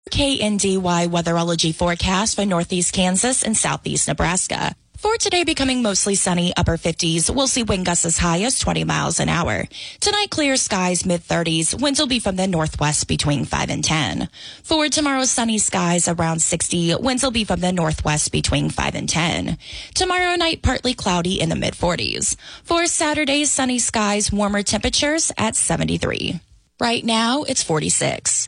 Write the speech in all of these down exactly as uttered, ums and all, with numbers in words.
K N D Y weatherology forecast for northeast Kansas and southeast Nebraska. For today, becoming mostly sunny, upper fifties. We'll see wind gusts as high as twenty miles an hour. Tonight, clear skies, mid thirties. Winds will be from the northwest between five and ten. For tomorrow, sunny skies around sixty. Winds will be from the northwest between five and ten. Tomorrow night, partly cloudy in the mid forties. For Saturday, sunny skies, warmer temperatures at seventy-three. Right now, it's forty-six.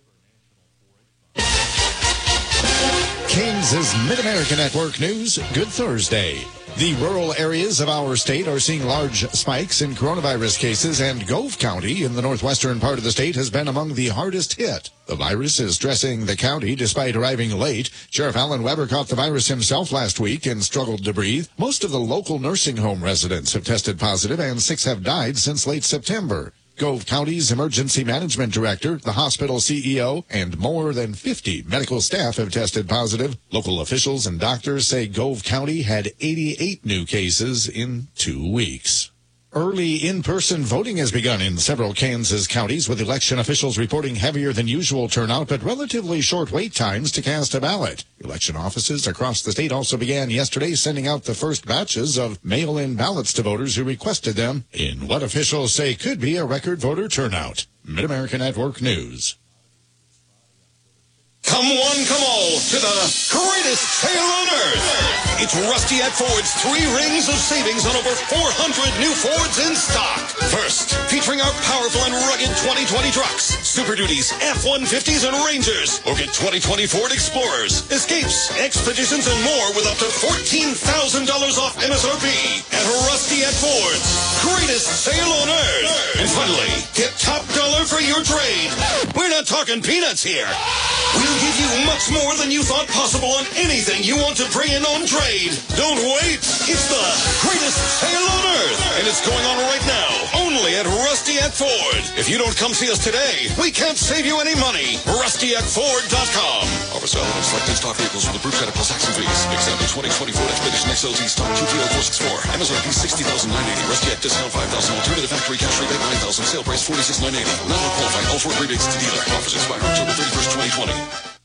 Kansas Mid-America Network News, good Thursday. The rural areas of our state are seeing large spikes in coronavirus cases, and Gove County in the northwestern part of the state has been among the hardest hit. The virus is stressing the county despite arriving late. Sheriff Alan Weber caught the virus himself last week and struggled to breathe. Most of the local nursing home residents have tested positive, and six have died since late September. Gove County's emergency management director, the hospital C E O, and more than fifty medical staff have tested positive. Local officials and doctors say Gove County had eighty-eight new cases in two weeks. Early in-person voting has begun in several Kansas counties, with election officials reporting heavier than usual turnout but relatively short wait times to cast a ballot. Election offices across the state also began yesterday sending out the first batches of mail-in ballots to voters who requested them in what officials say could be a record voter turnout. Mid-America Network News. Come one, come all, to the greatest sale on earth. It's Rusty at Ford's three rings of savings on over four hundred new Fords in stock. First, featuring our powerful and rugged twenty twenty trucks, Super Duties, F one fifties, and Rangers. Or get twenty twenty Ford Explorers, Escapes, Expeditions, and more with up to fourteen thousand dollars off M S R P at Rusty at Ford's greatest sale on earth. And finally, get top dollar for your trade. We're not talking peanuts here. We'll give you much more than you thought possible on anything you want to bring in on trade. Don't wait. It's the greatest sale on earth. And it's going on right now, only at Rusty at Ford. If you don't come see us today, we can't save you any money. Rusty at Ford dot com. Offer valid on selected stock vehicles with approved credit plus tax and fees. Example twenty twenty Ford Expedition X L T stock Q T O four sixty-four. M S R P sixty thousand nine hundred eighty. Rusty at discount five thousand. Alternative factory cash rebate nine thousand. Sale price forty-six thousand nine hundred eighty. Non-qualified all Ford rebates to dealer. Offers expire October thirty-first, twenty twenty.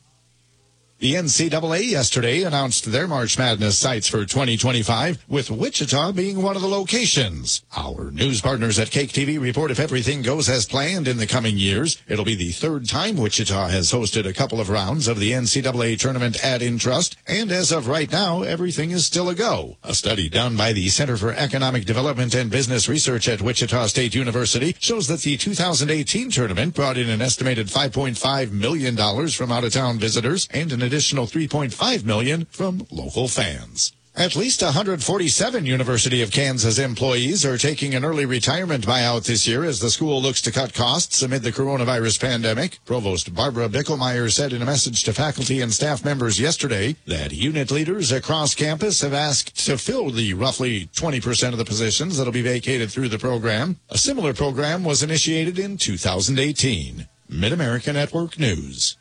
The N C double A yesterday announced their March Madness sites for twenty twenty-five, with Wichita being one of the locations. Our news partners at Cake T V report if everything goes as planned in the coming years, it'll be the third time Wichita has hosted a couple of rounds of the N C double A tournament at Intrust, and as of right now, everything is still a go. A study done by the Center for Economic Development and Business Research at Wichita State University shows that the two thousand eighteen tournament brought in an estimated five point five million dollars from out-of-town visitors and an additional three point five million dollars from local fans. At least one hundred forty-seven University of Kansas employees are taking an early retirement buyout this year as the school looks to cut costs amid the coronavirus pandemic. Provost Barbara Bickelmeyer said in a message to faculty and staff members yesterday that unit leaders across campus have asked to fill the roughly twenty percent of the positions that will be vacated through the program. A similar program was initiated in two thousand eighteen. Mid-America Network News.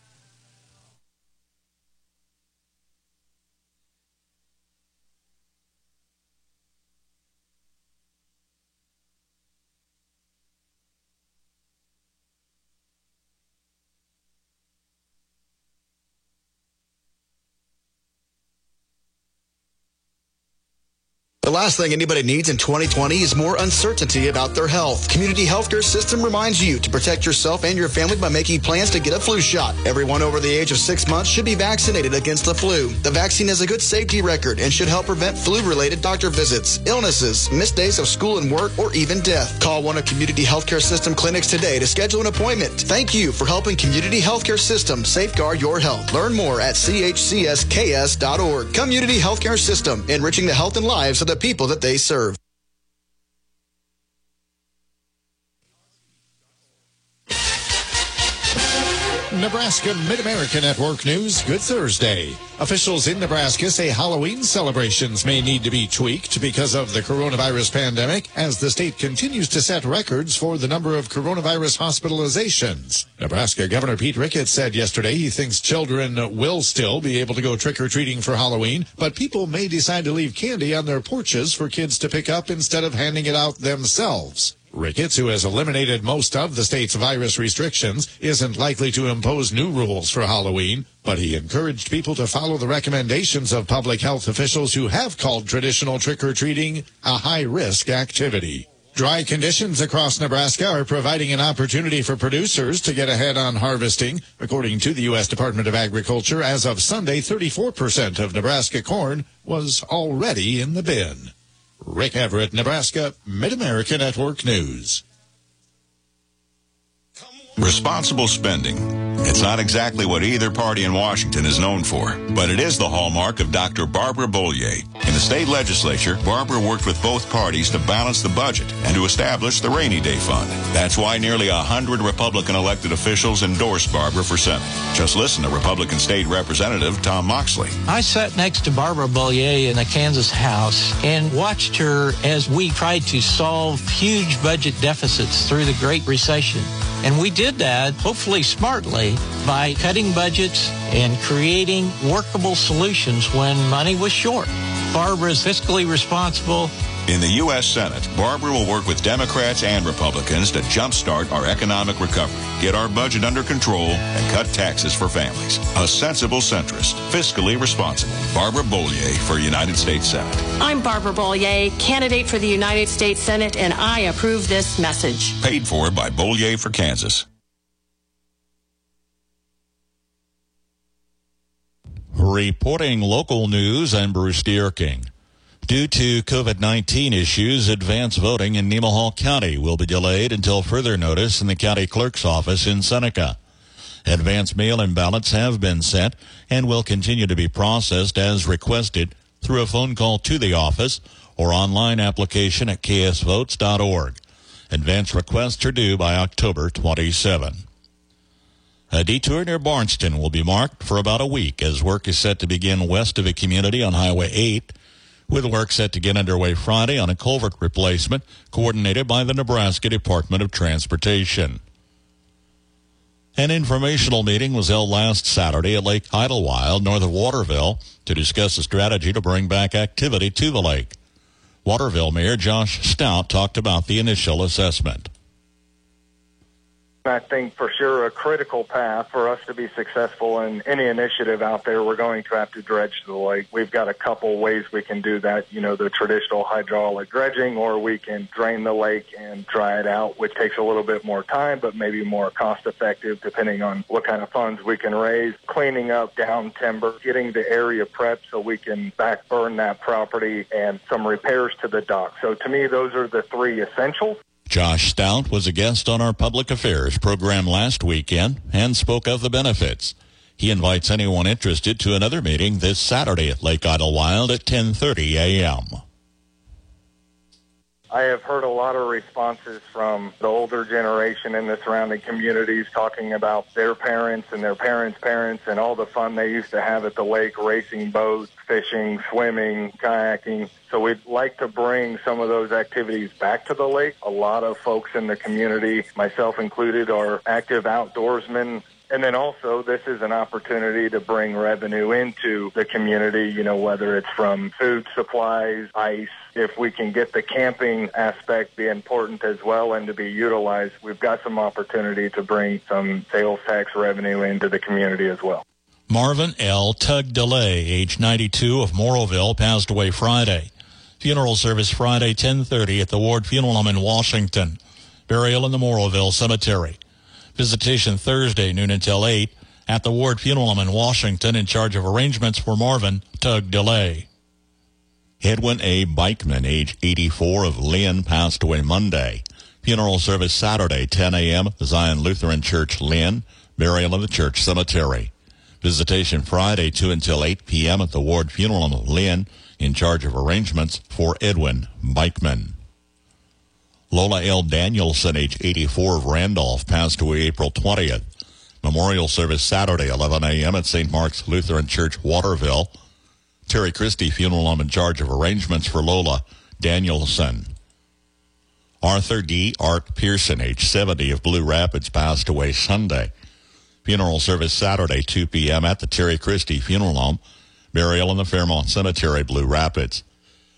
The last thing anybody needs in twenty twenty is more uncertainty about their health. Community Healthcare System reminds you to protect yourself and your family by making plans to get a flu shot. Everyone over the age of six months should be vaccinated against the flu. The vaccine has a good safety record and should help prevent flu-related doctor visits, illnesses, missed days of school and work, or even death. Call one of Community Healthcare System clinics today to schedule an appointment. Thank you for helping Community Healthcare System safeguard your health. Learn more at C H C S K S dot org. Community Healthcare System, enriching the health and lives of the people that they serve. Nebraska Mid-America Network News, good Thursday. Officials in Nebraska say Halloween celebrations may need to be tweaked because of the coronavirus pandemic as the state continues to set records for the number of coronavirus hospitalizations. Nebraska Governor Pete Ricketts said yesterday he thinks children will still be able to go trick-or-treating for Halloween, but people may decide to leave candy on their porches for kids to pick up instead of handing it out themselves. Ricketts, who has eliminated most of the state's virus restrictions, isn't likely to impose new rules for Halloween, but he encouraged people to follow the recommendations of public health officials who have called traditional trick-or-treating a high-risk activity. Dry conditions across Nebraska are providing an opportunity for producers to get ahead on harvesting. According to the U S Department of Agriculture, as of Sunday, thirty-four percent of Nebraska corn was already in the bin. Rick Everett, Nebraska, Mid-America Network News. Responsible spending. It's not exactly what either party in Washington is known for, but it is the hallmark of Doctor Barbara Bollier. In the state legislature, Barbara worked with both parties to balance the budget and to establish the Rainy Day Fund. That's why nearly one hundred Republican elected officials endorsed Barbara for Senate. Just listen to Republican State Representative Tom Moxley. I sat next to Barbara Bollier in the Kansas House and watched her as we tried to solve huge budget deficits through the Great Recession. And we did that, hopefully smartly, by cutting budgets and creating workable solutions when money was short. Barbara is fiscally responsible. In the U S Senate, Barbara will work with Democrats and Republicans to jumpstart our economic recovery, get our budget under control, and cut taxes for families. A sensible centrist, fiscally responsible. Barbara Bollier for United States Senate. I'm Barbara Bollier, candidate for the United States Senate, and I approve this message. Paid for by Bollier for Kansas. Reporting local news, I'm Bruce Dierking. Due to COVID nineteen issues, advance voting in Nemaha County will be delayed until further notice in the county clerk's office in Seneca. Advance mail-in ballots have been sent and will continue to be processed as requested through a phone call to the office or online application at k s votes dot org. Advance requests are due by October twenty-seventh. A detour near Barnston will be marked for about a week as work is set to begin west of the community on Highway eight, with work set to get underway Friday on a culvert replacement coordinated by the Nebraska Department of Transportation. An informational meeting was held last Saturday at Lake Idlewild, north of Waterville, to discuss a strategy to bring back activity to the lake. Waterville Mayor Josh Stout talked about the initial assessment. I think for sure a critical path for us to be successful in any initiative out there, we're going to have to dredge the lake. We've got a couple ways we can do that, you know, the traditional hydraulic dredging, or we can drain the lake and dry it out, which takes a little bit more time, but maybe more cost effective depending on what kind of funds we can raise. Cleaning up down timber, getting the area prepped so we can back burn that property, and some repairs to the dock. So to me, those are the three essentials. Josh Stout was a guest on our public affairs program last weekend and spoke of the benefits. He invites anyone interested to another meeting this Saturday at Lake Idlewild at ten thirty a.m. I have heard a lot of responses from the older generation in the surrounding communities talking about their parents and their parents' parents and all the fun they used to have at the lake, racing boats, fishing, swimming, kayaking. So we'd like to bring some of those activities back to the lake. A lot of folks in the community, myself included, are active outdoorsmen. And then also, this is an opportunity to bring revenue into the community, you know, whether it's from food supplies, ice. If we can get the camping aspect be important as well and to be utilized, we've got some opportunity to bring some sales tax revenue into the community as well. Marvin L. Tug DeLay, age ninety-two, of Morrowville, passed away Friday. Funeral service Friday, ten thirty at the Ward Funeral Home in Washington. Burial in the Morrowville Cemetery. Visitation Thursday, noon until eight, at the Ward Funeral Home in Washington, in charge of arrangements for Marvin Tug DeLay. Edwin A. Bikeman, age eighty-four, of Lynn, passed away Monday. Funeral service Saturday, ten a.m. at the Zion Lutheran Church, Lynn. Burial in the church cemetery. Visitation Friday, two until eight p.m. at the Ward Funeral Home of Lynn, in charge of arrangements for Edwin Bikeman. Lola L. Danielson, age eighty-four, of Randolph, passed away April twentieth. Memorial service Saturday, eleven a.m. at Saint Mark's Lutheran Church, Waterville. Terry Christie Funeral Home in charge of arrangements for Lola Danielson. Arthur D. Art Pearson, age seventy, of Blue Rapids, passed away Sunday. Funeral service Saturday, two p.m. at the Terry Christie Funeral Home. Burial in the Fairmont Cemetery, Blue Rapids.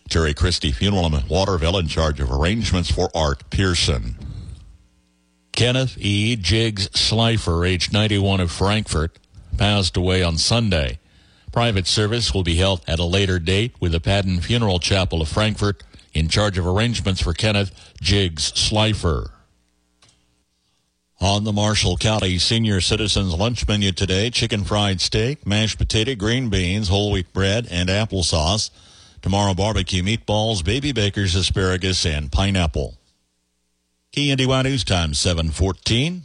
Terry Christie Funeral Home in Waterville in charge of arrangements for Art Pearson. Kenneth E. Jiggs Slifer, age ninety-one, of Frankfort, passed away on Sunday. Private service will be held at a later date with the Padden Funeral Chapel of Frankfort in charge of arrangements for Kenneth Jiggs Slifer. On the Marshall County Senior Citizens Lunch Menu today, chicken fried steak, mashed potato, green beans, whole wheat bread, and applesauce. Tomorrow, barbecue meatballs, baby baker's asparagus, and pineapple. K N D Y News Time, seven fourteen.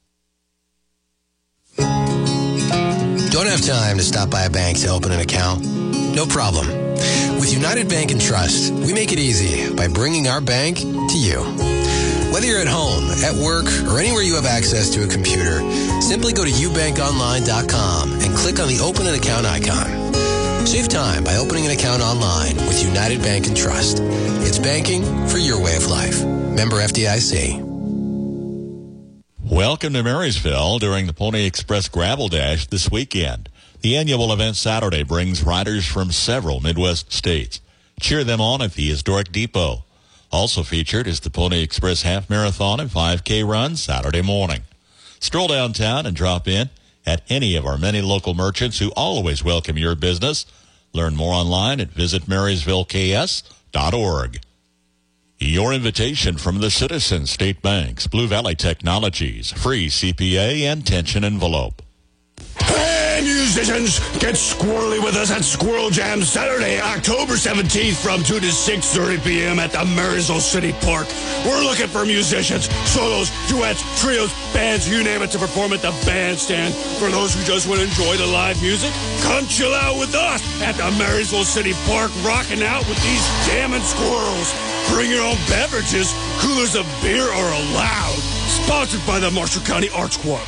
Don't have time to stop by a bank to open an account? No problem. With United Bank and Trust, we make it easy by bringing our bank to you. Whether you're at home, at work, or anywhere you have access to a computer, simply go to u bank online dot com and click on the Open an Account icon. Save time by opening an account online with United Bank and Trust. It's banking for your way of life. Member F D I C. Welcome to Marysville during the Pony Express Gravel Dash this weekend. The annual event Saturday brings riders from several Midwest states. Cheer them on at the historic depot. Also featured is the Pony Express Half Marathon and five K run Saturday morning. Stroll downtown and drop in at any of our many local merchants who always welcome your business. Learn more online at visit marysville k s dot org. Your invitation from the Citizens State Banks, Blue Valley Technologies, free C P A and tension envelope. Hey, musicians, get squirrely with us at Squirrel Jam Saturday, October seventeenth from two to six thirty p.m. at the Marysville City Park. We're looking for musicians, solos, duets, trios, bands, you name it, to perform at the bandstand. For those who just want to enjoy the live music, come chill out with us at the Marysville City Park, rocking out with these jamming squirrels. Bring your own beverages. Coolers of beer are allowed. Sponsored by the Marshall County Arts Club.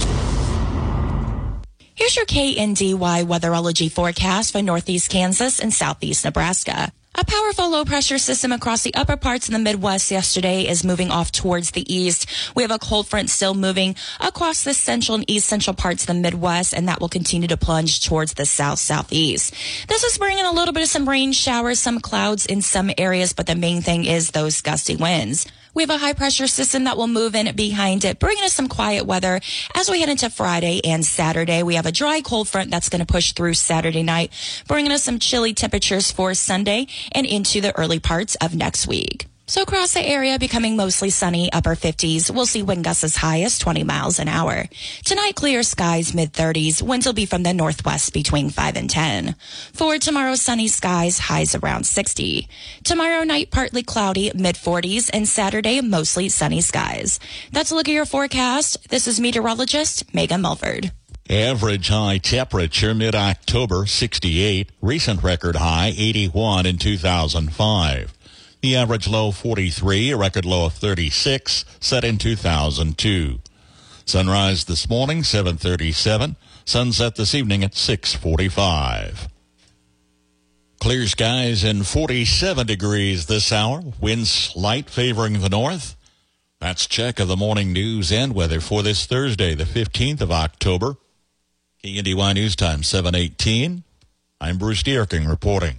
Here's your K N D Y weatherology forecast for northeast Kansas and southeast Nebraska. A powerful low-pressure system across the upper parts of the Midwest yesterday is moving off towards the east. We have a cold front still moving across the central and east central parts of the Midwest, and that will continue to plunge towards the south-southeast. This is bringing a little bit of some rain showers, some clouds in some areas, but the main thing is those gusty winds. We have a high-pressure system that will move in behind it, bringing us some quiet weather as we head into Friday and Saturday. We have a dry cold front that's going to push through Saturday night, bringing us some chilly temperatures for Sunday and into the early parts of next week. So across the area, becoming mostly sunny, upper fifties. We'll see wind gusts as high as twenty miles an hour. Tonight, clear skies, mid thirties. Winds will be from the northwest between five and ten. For tomorrow, sunny skies, highs around sixty. Tomorrow night, partly cloudy, mid forties. And Saturday, mostly sunny skies. That's a look at your forecast. This is meteorologist Megan Mulford. Average high temperature mid-October, sixty-eight. Recent record high, eighty-one in two thousand five. The average low, forty-three, a record low of thirty-six, set in two thousand two. Sunrise this morning, seven thirty-seven. Sunset this evening at six forty-five. Clear skies and forty-seven degrees this hour. Winds light favoring the north. That's check of the morning news and weather for this Thursday, the fifteenth of October. K N D Y News Time, seven eighteen. I'm Bruce Dierking reporting.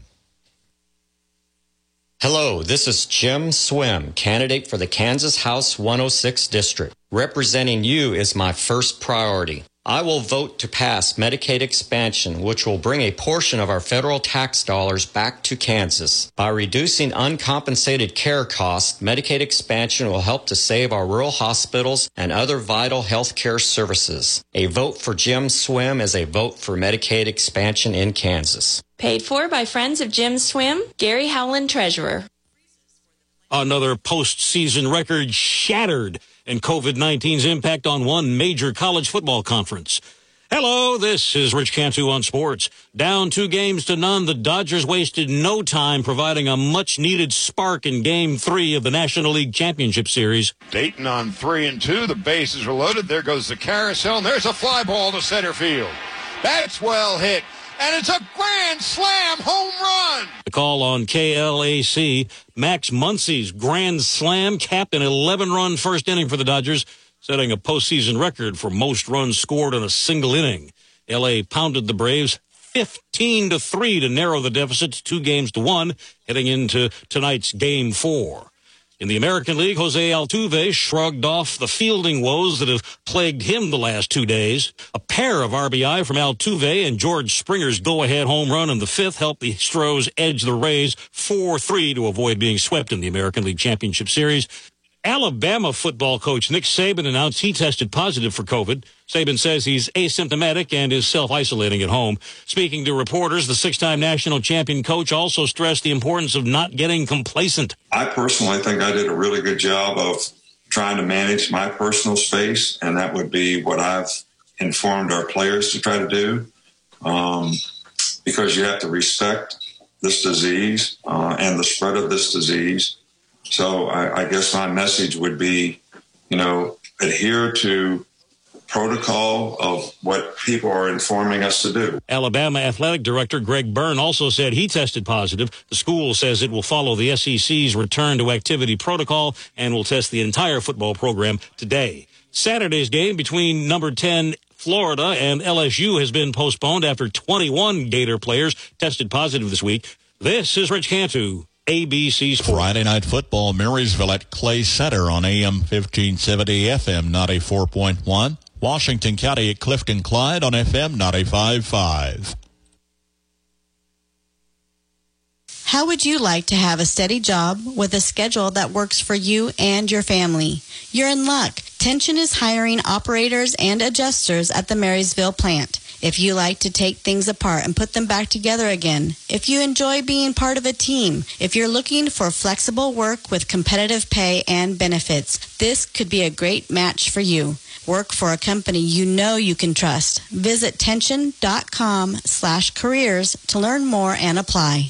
Hello, this is Jim Swim, candidate for the Kansas House one oh six District. Representing you is my first priority. I will vote to pass Medicaid expansion, which will bring a portion of our federal tax dollars back to Kansas. By reducing uncompensated care costs, Medicaid expansion will help to save our rural hospitals and other vital health care services. A vote for Jim Swim is a vote for Medicaid expansion in Kansas. Paid for by Friends of Jim Swim, Gary Howland, Treasurer. Another postseason record shattered and COVID nineteen's impact on one major college football conference. Hello, this is Rich Cantu on sports. Down two games to none, the Dodgers wasted no time providing a much-needed spark in Game three of the National League Championship Series. Dayton on three and two. The bases are loaded. There goes the carousel, and there's a fly ball to center field. That's well hit. And it's a grand slam home run. The call on K L A C. Max Muncy's grand slam capped an eleven-run first inning for the Dodgers, setting a postseason record for most runs scored in a single inning. L A pounded the Braves fifteen to three to narrow the deficit to two games to one heading into tonight's game four. In the American League, Jose Altuve shrugged off the fielding woes that have plagued him the last two days. A pair of R B I from Altuve and George Springer's go-ahead home run in the fifth helped the Stros edge the Rays four three to avoid being swept in the American League Championship Series. Alabama football coach Nick Saban announced he tested positive for COVID. Saban says he's asymptomatic and is self-isolating at home. Speaking to reporters, the six-time national champion coach also stressed the importance of not getting complacent. I personally think I did a really good job of trying to manage my personal space, and that would be what I've informed our players to try to do, um, because you have to respect this disease uh, and the spread of this disease. So I, I guess my message would be, you know, adhere to protocol of what people are informing us to do. Alabama Athletic Director Greg Byrne also said he tested positive. The school says it will follow the S E C's return to activity protocol and will test the entire football program today. Saturday's game between number ten Florida and L S U has been postponed after twenty-one Gator players tested positive this week. This is Rich Cantu, A B C Sports. Friday Night Football, Marysville at Clay Center on A M fifteen seventy, F M ninety-four point one. Washington County at Clifton Clyde on F M ninety-five point five. How would you like to have a steady job with a schedule that works for you and your family? You're in luck. Tension is hiring operators and adjusters at the Marysville plant. If you like to take things apart and put them back together again, if you enjoy being part of a team, if you're looking for flexible work with competitive pay and benefits, this could be a great match for you. Work for a company you know you can trust. Visit tension.com slash careers to learn more and apply.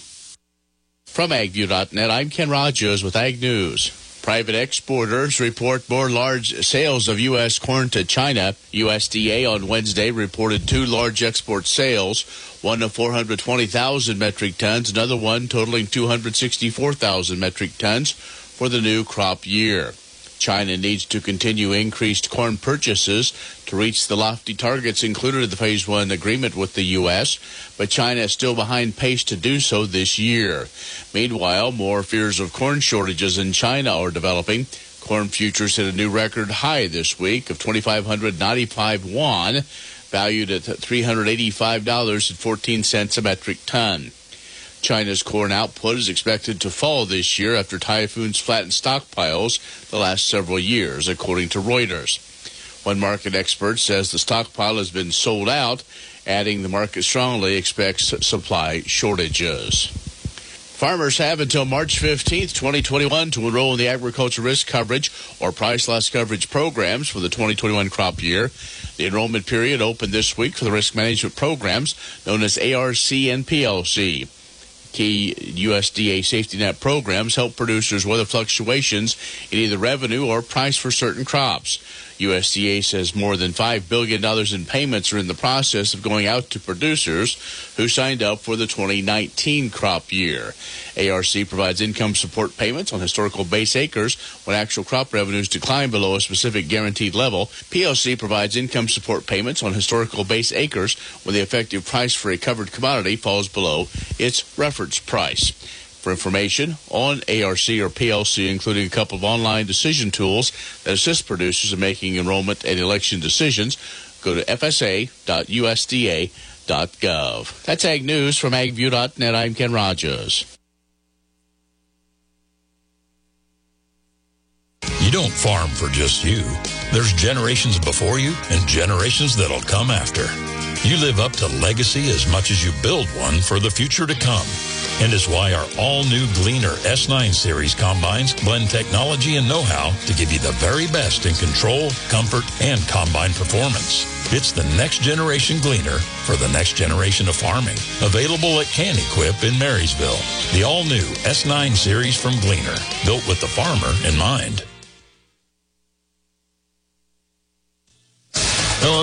From agview dot net, I'm Ken Rogers with Ag News. Private exporters report more large sales of U S corn to China. U S D A on Wednesday reported two large export sales, one of four hundred twenty thousand metric tons, another one totaling two hundred sixty-four thousand metric tons for the new crop year. China needs to continue increased corn purchases to reach the lofty targets included in the Phase One agreement with the U S, but China is still behind pace to do so this year. Meanwhile, more fears of corn shortages in China are developing. Corn futures hit a new record high this week of twenty-five hundred ninety-five won, valued at three hundred eighty-five dollars and fourteen cents a metric ton. China's corn output is expected to fall this year after typhoons flattened stockpiles the last several years, according to Reuters. One market expert says the stockpile has been sold out, adding the market strongly expects supply shortages. Farmers have until March fifteenth, twenty twenty-one to enroll in the agriculture risk coverage or price loss coverage programs for the twenty twenty-one crop year. The enrollment period opened this week for the risk management programs known as A R C and P L C. Key U S D A safety net programs help producers weather fluctuations in either revenue or price for certain crops. U S D A says more than five billion dollars in payments are in the process of going out to producers who signed up for the twenty nineteen crop year. A R C provides income support payments on historical base acres when actual crop revenues decline below a specific guaranteed level. P L C provides income support payments on historical base acres when the effective price for a covered commodity falls below its reference price. For information on A R C or P L C, including a couple of online decision tools that assist producers in making enrollment and election decisions, go to f s a dot u s d a dot gov. That's Ag News from ag view dot net. I'm Ken Rogers. You don't farm for just you. There's generations before you and generations that'll come after. You live up to legacy as much as you build one for the future to come. And is why our all-new Gleaner S nine Series combines blend technology and know-how to give you the very best in control, comfort, and combine performance. It's the next generation Gleaner for the next generation of farming. Available at Can Equip in Marysville. The all-new S nine Series from Gleaner, built with the farmer in mind. Hello and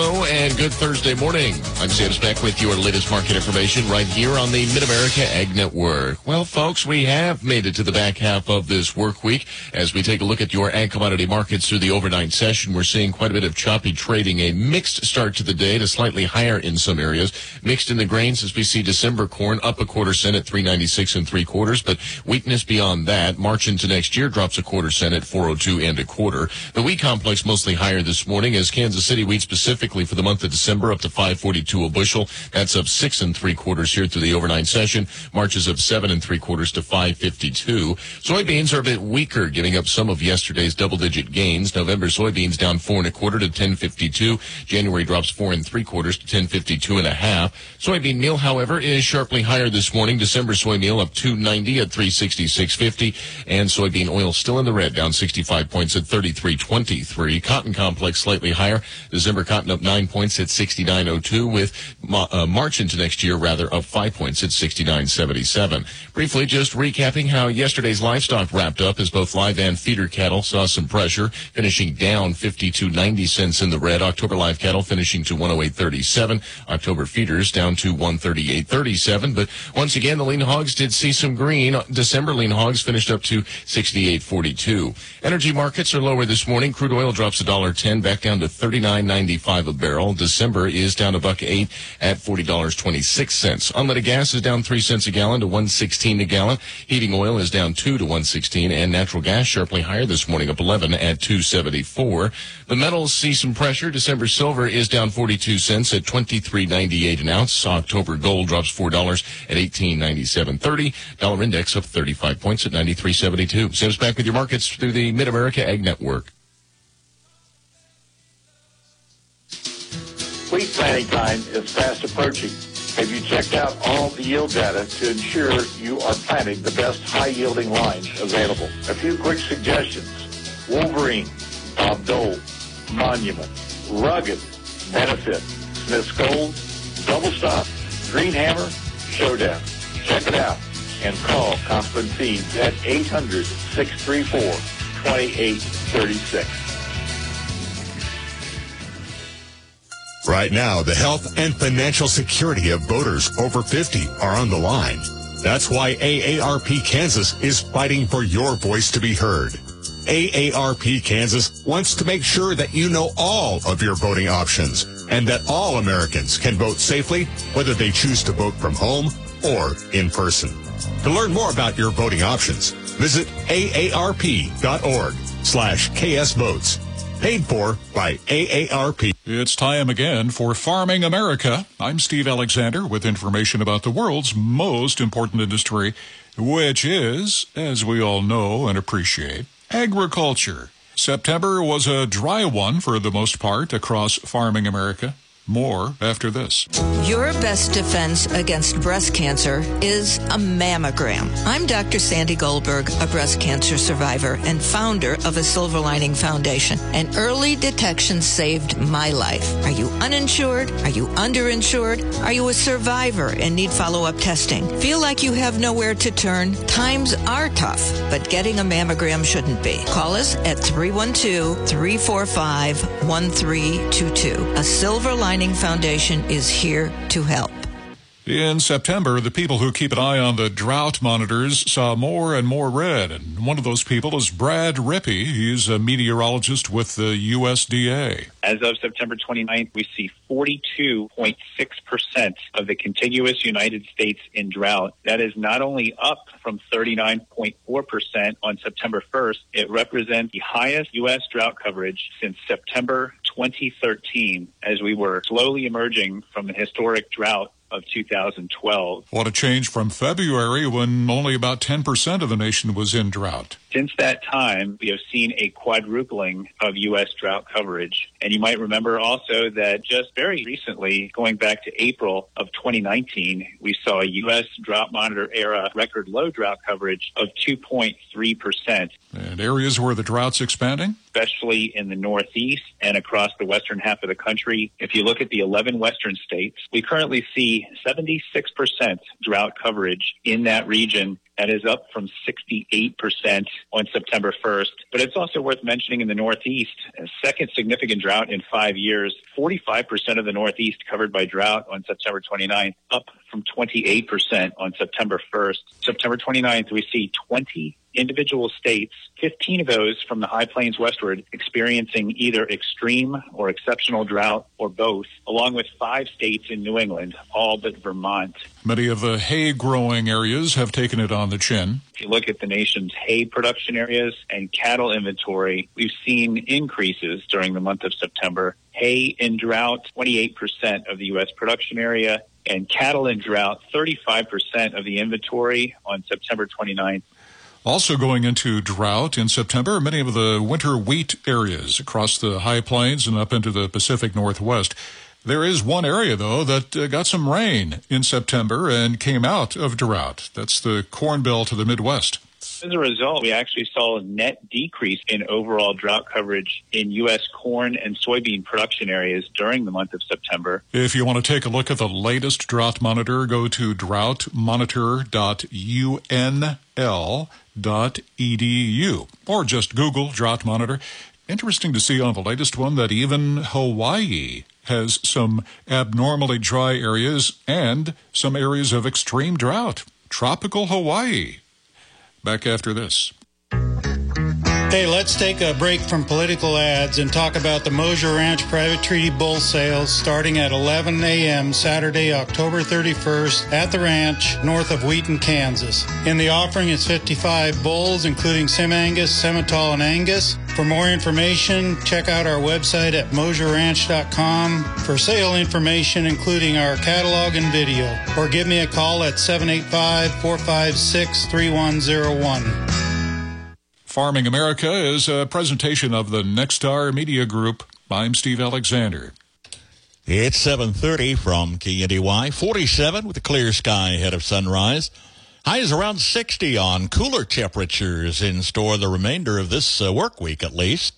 and good Thursday morning. I'm Sam Speck with your latest market information right here on the Mid-America Ag Network. Well, folks, we have made it to the back half of this work week. As we take a look at your ag commodity markets through the overnight session, we're seeing quite a bit of choppy trading, a mixed start to the day to slightly higher in some areas. Mixed in the grains as we see December corn up a quarter cent at three ninety-six and three quarters, but weakness beyond that. March into next year drops a quarter cent at four oh two and a quarter. The wheat complex mostly higher this morning as Kansas City wheat specifically for the month of December up to five forty-two a bushel. That's up six and three quarters here through the overnight session. March is up seven and three quarters to five fifty-two. Soybeans are a bit weaker, giving up some of yesterday's double-digit gains. November soybeans down four and a quarter to ten fifty-two. January drops four and three quarters to ten fifty-two and a half. Soybean meal, however, is sharply higher this morning. December soy meal up two ninety at three sixty-six fifty, and soybean oil still in the red, down sixty-five points at thirty-three twenty-three. Cotton complex slightly higher. December cotton up nine points at sixty-nine oh two, with uh, March into next year rather up five points at sixty-nine seventy-seven. Briefly, just recapping how yesterday's livestock wrapped up as both live and feeder cattle saw some pressure, finishing down fifty-two ninety cents in the red. October live cattle finishing to one oh eight thirty-seven. October feeders down to one thirty-eight thirty-seven. But once again, the lean hogs did see some green. December lean hogs finished up to sixty-eight forty-two. Energy markets are lower this morning. Crude oil drops one dollar ten back down to thirty-nine ninety-five a barrel. December is down a buck eight at forty dollars and twenty-six cents. Unleaded gas is down three cents a gallon to one sixteen a gallon. Heating oil is down two to one sixteen, and natural gas sharply higher this morning, up eleven at two seventy-four. The metals see some pressure. December silver is down forty-two cents at twenty-three ninety-eight an ounce. October gold drops four dollars at eighteen ninety-seven thirty. Dollar index up thirty-five points at ninety-three seventy-two. Sam's back with your markets through the Mid-America Ag Network. Wheat planting time is fast approaching. Have you checked out all the yield data to ensure you are planting the best high-yielding lines available? A few quick suggestions. Wolverine, Bob Dole, Monument, Rugged, Benefit, Smith's Gold, Double Stop, Green Hammer, Showdown. Check it out and call Conklin Seeds at eight hundred, six three four, two eight three six. Right now, the health and financial security of voters over fifty are on the line. That's why A A R P Kansas is fighting for your voice to be heard. A A R P Kansas wants to make sure that you know all of your voting options and that all Americans can vote safely, whether they choose to vote from home or in person. To learn more about your voting options, visit aarp.org slash ksvotes. Paid for by A A R P. It's time again for Farming America. I'm Steve Alexander with information about the world's most important industry, which is, as we all know and appreciate, agriculture. September was a dry one for the most part across Farming America. More after this. Your best defense against breast cancer is a mammogram. I'm Doctor Sandy Goldberg, a breast cancer survivor and founder of a Silver Lining Foundation. And early detection saved my life. Are you uninsured? Are you underinsured? Are you a survivor and need follow-up testing? Feel like you have nowhere to turn? Times are tough, but getting a mammogram shouldn't be. Call us at three one two, three four five, one three two two. A Silver Lining Foundation is here to help. In September, the people who keep an eye on the drought monitors saw more and more red, and one of those people is Brad Rippey. He's a meteorologist with the U S D A. As of September twenty-ninth, we see forty-two point six percent of the contiguous United States in drought. That is not only up from thirty-nine point four percent on September first, it represents the highest U S drought coverage since September twenty thirteen, as we were slowly emerging from the historic drought of two thousand twelve. What a change from February when only about ten percent of the nation was in drought. Since that time, we have seen a quadrupling of U S drought coverage. And you might remember also that just very recently, going back to April of twenty nineteen, we saw a U S drought monitor era record low drought coverage of two point three percent. And areas where the drought's expanding? Especially in the Northeast and across the western half of the country. If you look at the eleven western states, we currently see seventy-six percent drought coverage in that region. That is up from sixty-eight percent on September first. But it's also worth mentioning in the Northeast, a second significant drought in five years, forty-five percent of the Northeast covered by drought on September twenty-ninth, up from twenty-eight percent on September first. September twenty-ninth, we see twenty individual states, fifteen of those from the high plains westward, experiencing either extreme or exceptional drought or both, along with five states in New England, all but Vermont. Many of the hay-growing areas have taken it on the chin. If you look at the nation's hay production areas and cattle inventory, we've seen increases during the month of September. Hay in drought, twenty-eight percent of the U S production area, and cattle in drought, thirty-five percent of the inventory on September twenty-ninth. Also going into drought in September, many of the winter wheat areas across the high plains and up into the Pacific Northwest. There is one area, though, that uh, got some rain in September and came out of drought. That's the Corn Belt to the Midwest. As a result, we actually saw a net decrease in overall drought coverage in U S corn and soybean production areas during the month of September. If you want to take a look at the latest drought monitor, go to drought monitor dot U N L dot E D U or just Google Drought Monitor. Interesting to see on the latest one that even Hawaii has some abnormally dry areas and some areas of extreme drought. Tropical Hawaii. Back after this. Hey, let's take a break from political ads and talk about the Mosier Ranch Private Treaty Bull Sales starting at eleven a.m. Saturday, October thirty-first at the ranch north of Wheaton, Kansas. In the offering is fifty-five bulls, including Sim-Angus, Simmental, and Angus. For more information, check out our website at mosier ranch dot com for sale information, including our catalog and video. Or give me a call at seven eight five, four five six, three one zero one. Farming America is a presentation of the Nexstar Media Group. I'm Steve Alexander. It's seven thirty from K N D Y, forty-seven with a clear sky ahead of sunrise. Highs around sixty on cooler temperatures in store the remainder of this uh, work week at least.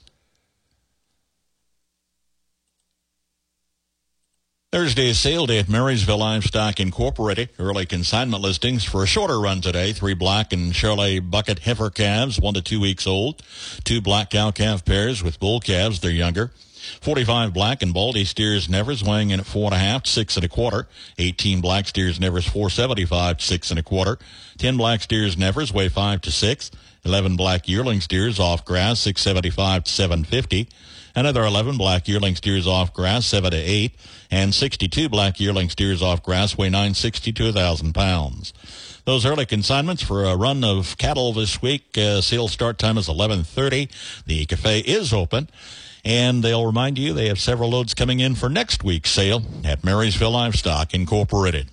Thursday is sale day at Marysville Livestock Incorporated. Early consignment listings for a shorter run today. Three black and Charolais bucket heifer calves, one to two weeks old. Two black cow-calf pairs with bull calves, they're younger. forty-five black and Baldy steers nevers weighing in at four and a half, six and a quarter. eighteen black steers nevers, four seventy-five, six and a quarter. ten black steers nevers weigh five to six. eleven black yearling steers off grass, six seventy-five to seven fifty. Another eleven black yearling steers off grass, seven to eight, and sixty-two black yearling steers off grass weigh nine sixty to one thousand pounds. Those early consignments for a run of cattle this week. Uh, sale start time is eleven thirty. The cafe is open, and they'll remind you they have several loads coming in for next week's sale at Marysville Livestock Incorporated.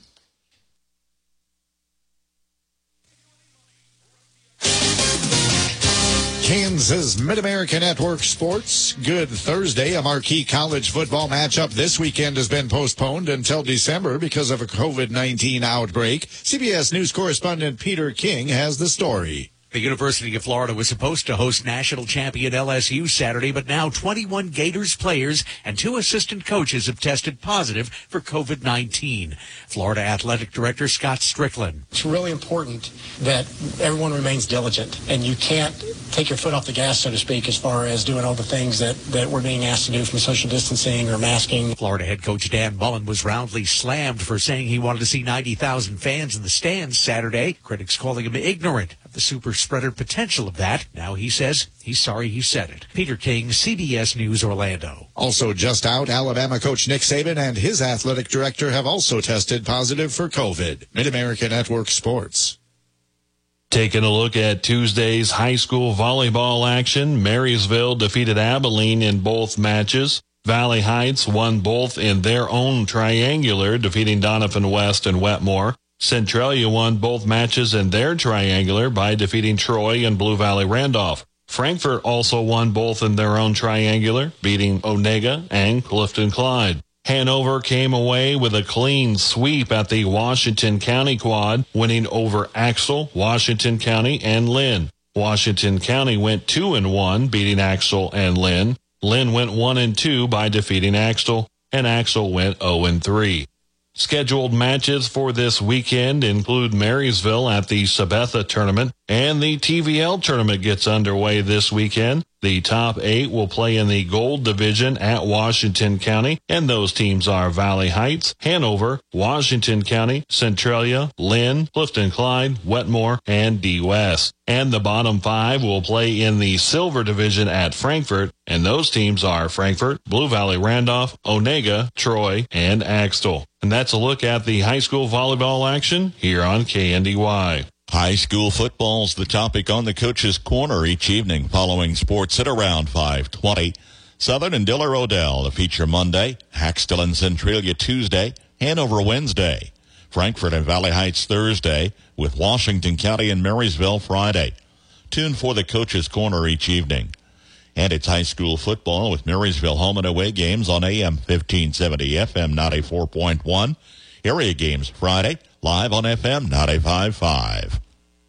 Kansas Mid-America Network Sports. Good Thursday. A marquee college football matchup this weekend has been postponed until December because of a covid nineteen outbreak. C B S News correspondent Peter King has the story. The University of Florida was supposed to host national champion L S U Saturday, but now twenty-one Gators players and two assistant coaches have tested positive for covid nineteen. Florida Athletic Director Scott Strickland. It's really important that everyone remains diligent, and you can't take your foot off the gas, so to speak, as far as doing all the things that, that we're being asked to do from social distancing or masking. Florida head coach Dan Mullen was roundly slammed for saying he wanted to see ninety thousand fans in the stands Saturday. Critics calling him ignorant of the super spreader potential of that. Now he says he's sorry he said it. Peter King, C B S News, Orlando. Also just out, Alabama coach Nick Saban and his athletic director have also tested positive for COVID. Mid-America Network Sports. Taking a look at Tuesday's high school volleyball action, Marysville defeated Abilene in both matches. Valley Heights won both in their own triangular, defeating Donovan West and Wetmore. Centralia won both matches in their triangular by defeating Troy and Blue Valley Randolph. Frankfort also won both in their own triangular, beating Onega and Clifton Clyde. Hanover came away with a clean sweep at the Washington County Quad, winning over Axel, Washington County, and Lynn. Washington County went two and one, beating Axel and Lynn. Lynn went one and two by defeating Axel, and Axel went oh and three. Scheduled matches for this weekend include Marysville at the Sabetha tournament, and the T V L tournament gets underway this weekend. The top eight will play in the Gold Division at Washington County, and those teams are Valley Heights, Hanover, Washington County, Centralia, Lynn, Clifton Clyde, Wetmore, and Dee West. And the bottom five will play in the Silver Division at Frankfort, and those teams are Frankfort, Blue Valley Randolph, Onega, Troy, and Axtell. And that's a look at the high school volleyball action here on K N D Y. High school football's the topic on the Coach's Corner each evening following sports at around five twenty. Southern and Diller Odell, the feature Monday, Haxtell and Centralia Tuesday, Hanover Wednesday, Frankfort and Valley Heights Thursday, with Washington County and Marysville Friday. Tune for the Coach's Corner each evening. And it's high school football with Marysville home and away games on A M fifteen seventy, F M ninety-four point one. Area games Friday, live on F M ninety-five point five.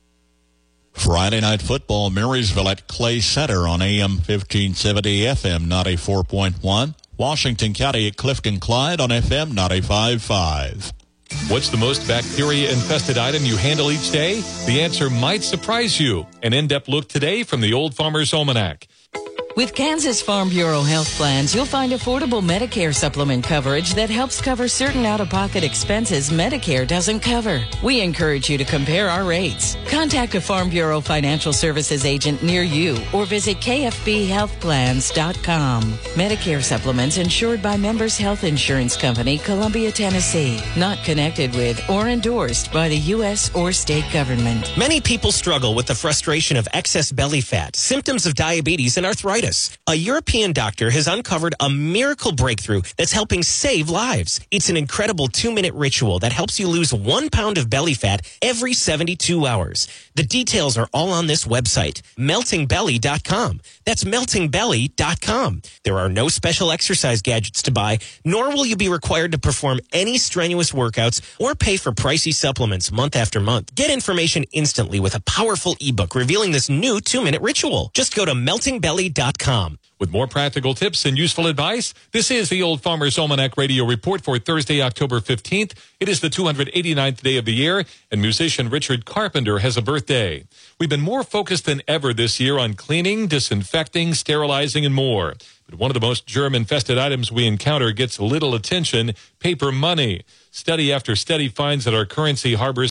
Friday night football, Marysville at Clay Center on A M fifteen seventy, F M ninety-four point one. Washington County at Clifton Clyde on F M ninety-five point five. What's the most bacteria-infested item you handle each day? The answer might surprise you. An in-depth look today from the Old Farmer's Almanac. With Kansas Farm Bureau health plans, you'll find affordable Medicare supplement coverage that helps cover certain out-of-pocket expenses Medicare doesn't cover. We encourage you to compare our rates. Contact a Farm Bureau Financial Services agent near you or visit K F B health plans dot com. Medicare supplements insured by Members Health Insurance Company, Columbia, Tennessee. Not connected with or endorsed by the U S or state government. Many people struggle with the frustration of excess belly fat, symptoms of diabetes, and arthritis. A European doctor has uncovered a miracle breakthrough that's helping save lives. It's an incredible two-minute ritual that helps you lose one pound of belly fat every seventy-two hours. The details are all on this website, melting belly dot com. That's melting belly dot com. There are no special exercise gadgets to buy, nor will you be required to perform any strenuous workouts or pay for pricey supplements month after month. Get information instantly with a powerful ebook revealing this new two-minute ritual. Just go to melting belly dot com. With more practical tips and useful advice, this is the Old Farmer's Almanac Radio Report for Thursday, October fifteenth. It is the two hundred eighty-ninth day of the year, and musician Richard Carpenter has a birthday. We've been more focused than ever this year on cleaning, disinfecting, sterilizing, and more. But one of the most germ-infested items we encounter gets little attention: paper money. Study after study finds that our currency harbors